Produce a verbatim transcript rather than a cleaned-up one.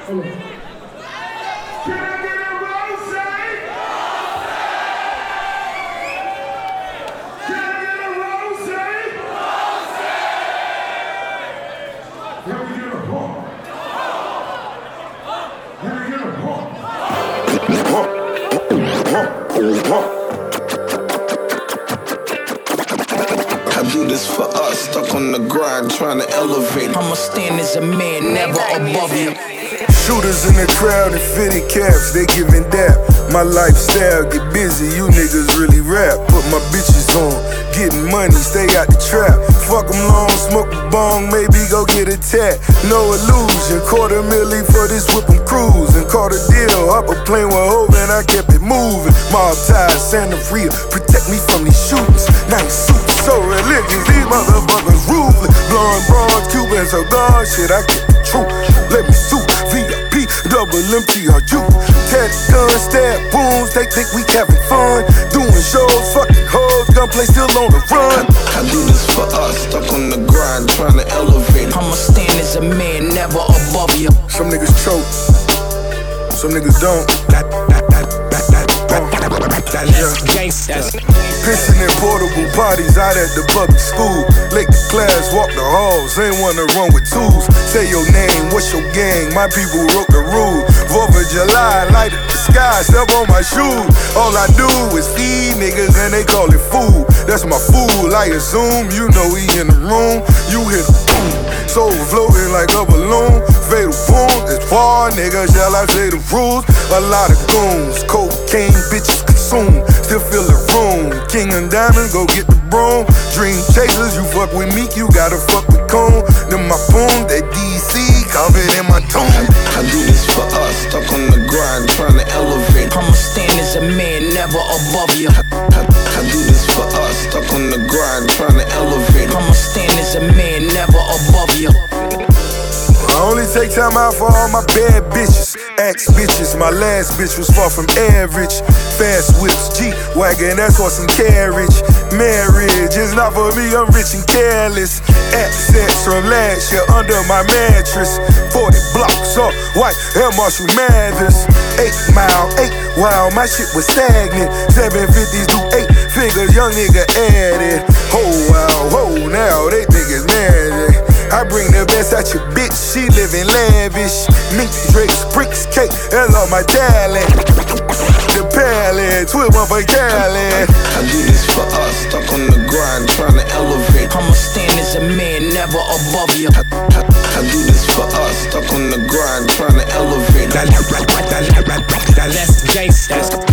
I do this for us, stuck on the grind, trying to elevate. I'ma stand as a man, never above you. Shooters in the crowd and fitted caps, they giving dap. My lifestyle get busy, you niggas really rap. Put my bitches on, getting money, stay out the trap. Fuck them long, smoke a bong, maybe go get a tat. No illusion, quarter milli for this whip, I'm cruising. Caught a deal, up a plane with Hov and I kept it moving. Mob ties, Santa Maria, protect me from these shooters. Nice suits, so religious, these motherfuckers ruthless. Blowing broad, Cuban cigars, shit, I keep the truth. Let me suit, V I P, double M T R U. Tat guns, stab booms, they think we having fun. Doing shows, fucking hoes, gunplay still on the run. I, I do this for us, stuck on the grind, trying to elevate. I'ma stand as a man, never above you. Some niggas choke, some niggas don't. That, that, that, that, that, that, That's gangsta. Pissing in portable parties out at the public school. Late the class, walk the halls, ain't wanna run with tools. Say your name, what's your gang? My people wrote the rules. Fourth of July, light up the sky, step on my shoes. All I do is feed niggas and they call it food. That's my fool, I assume. You know he in the room, you hear the boom. Soul floating like a balloon. Fatal wound, it's far, nigga, shall I say the rules? A lot of goons, cocaine bitches consume. Still feel the room. King and Diamond, go get the broom. Dream chasers, you fuck with me, you gotta fuck with Cone. Then my boom, that D C, covered in my tomb. I, I do this for us, stuck on the grind, trying to elevate. I'ma stand as a man, never above you. I, I, I do this for us, stuck on the grind, trying to elevate. I'ma stand as a man, never above you. I only take time out for all my bad bitches. Axe bitches, my last bitch was far from average. Fast whips, G-Wagon, that's for some carriage. Marriage is not for me, I'm rich and careless. Assets from last year under my mattress. Forty blocks up, white Air Marshall Mathers. Eight mile, eight wow, my shit was stagnant. Seven fifties do eight figures, young nigga added. Oh wow, oh now they think it's magic. I bring the best out your bitch, she living lavish. Mink, Drake's, bricks, cake, that's all my talent. The palette, twit one for Cali. I do this for us, stuck on the grind, trying to elevate. I'ma stand as a man, never above you. I, I, I do this for us, stuck on the grind, trying to elevate. That's gangsta.